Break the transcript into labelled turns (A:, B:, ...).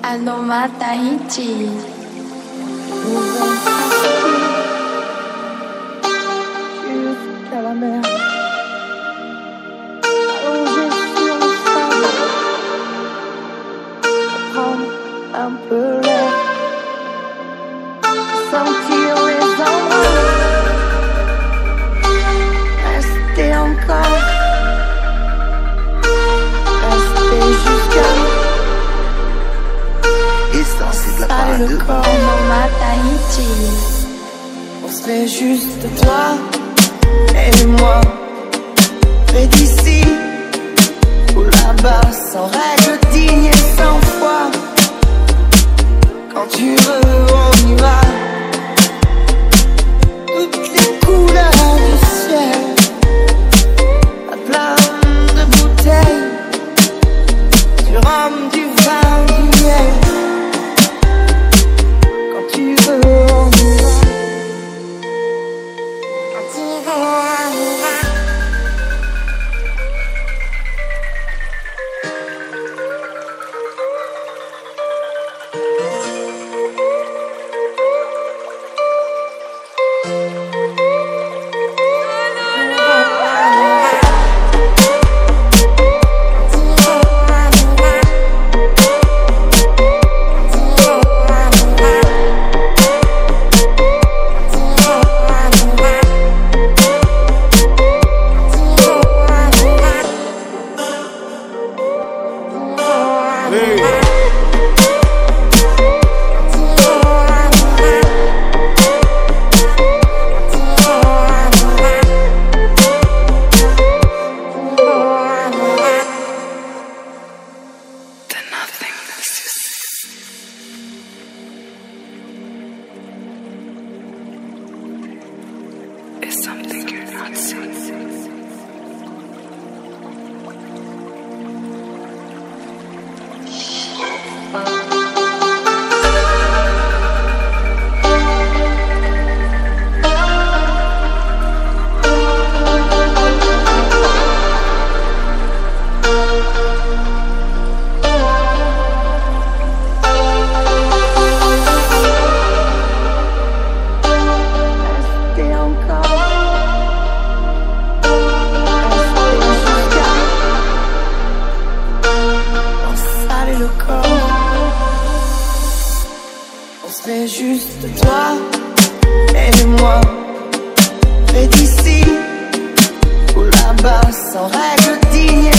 A: Aloma Tahiti.
B: Jusqu'à la mer, allongé sur le sable, prendre un peu l'air, sentir les embruns, rester encore, rester jusqu'à
A: Allez le corps, Aloma Tahiti.
B: On serait juste toi et moi, près d'ici ou là-bas, sans règle, digne et sans foi. Quand tu veux, on y va. Toutes les couleurs du ciel, à plein de bouteilles, du rhum, du vin, du miel. Quand tu veux, on y va.
C: It's something you're not seeing.
B: On serait juste toi et moi, près d'ici ou là-bas, sans règle, digne